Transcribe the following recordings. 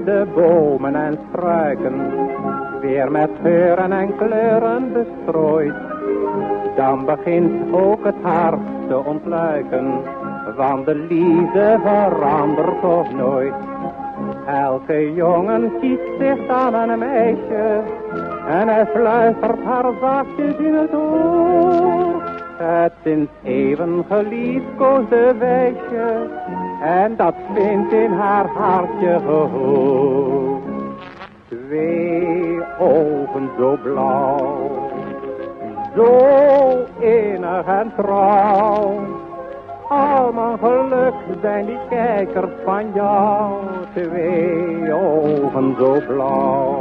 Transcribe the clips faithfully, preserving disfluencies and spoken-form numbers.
de bomen en struiken weer met geuren en kleuren bestrooid. Dan begint ook het hart te ontluiken, want de liefde verandert toch nooit. Elke jongen kiest zich dan een meisje en hij fluistert haar zachtjes in het oor. Het sinds even geliefkoosde wijsje en dat vindt in haar hartje gehoor. Twee ogen zo blauw, zo innig en trouw. Al mijn geluk zijn die kijkers van jou. Twee ogen zo blauw.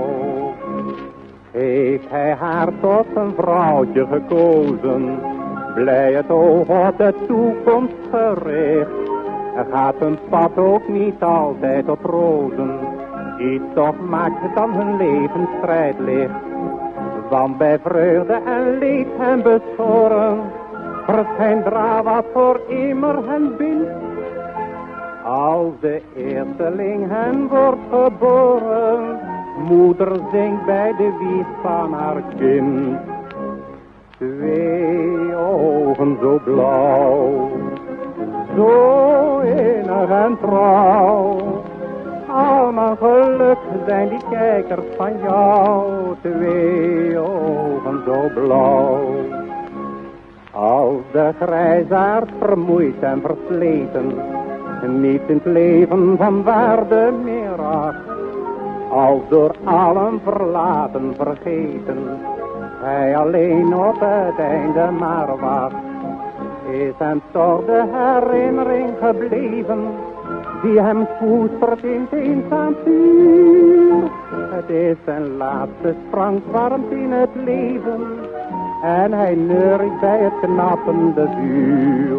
Heeft hij haar tot een vrouwtje gekozen, blij het oog op de toekomst gericht. Er gaat hun pad ook niet altijd op rozen, die toch maakt dan hun levensstrijd licht. Want bij vreugde en leed hen beschoren, verschijnt dra wat voor immer hen bindt. Als de eersteling hen wordt geboren, moeder zingt bij de wieg van haar kind. Twee ogen zo blauw, zo innig en trouw. Al mijn geluk zijn die kijkers van jou. Twee ogen zo blauw. Als de grijsaard vermoeid en versleten, niet in het leven van waarde meer acht. Als door allen verlaten, vergeten, hij alleen op het einde maar wacht. Is hem toch de herinnering gebleven, die hem koestert in het eenzaam vuur. Het is zijn laatste sprankwarmte in het leven, en hij neuriet bij het knappende vuur.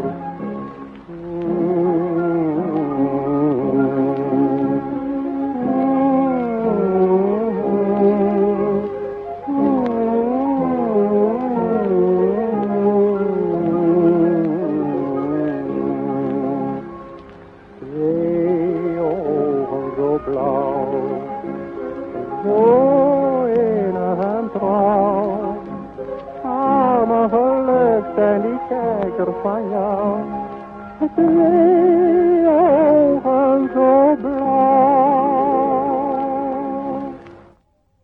Twee ogen zo blauw, zo innig en trouw. Al mijn geluk zijn die kijkers van jou. Twee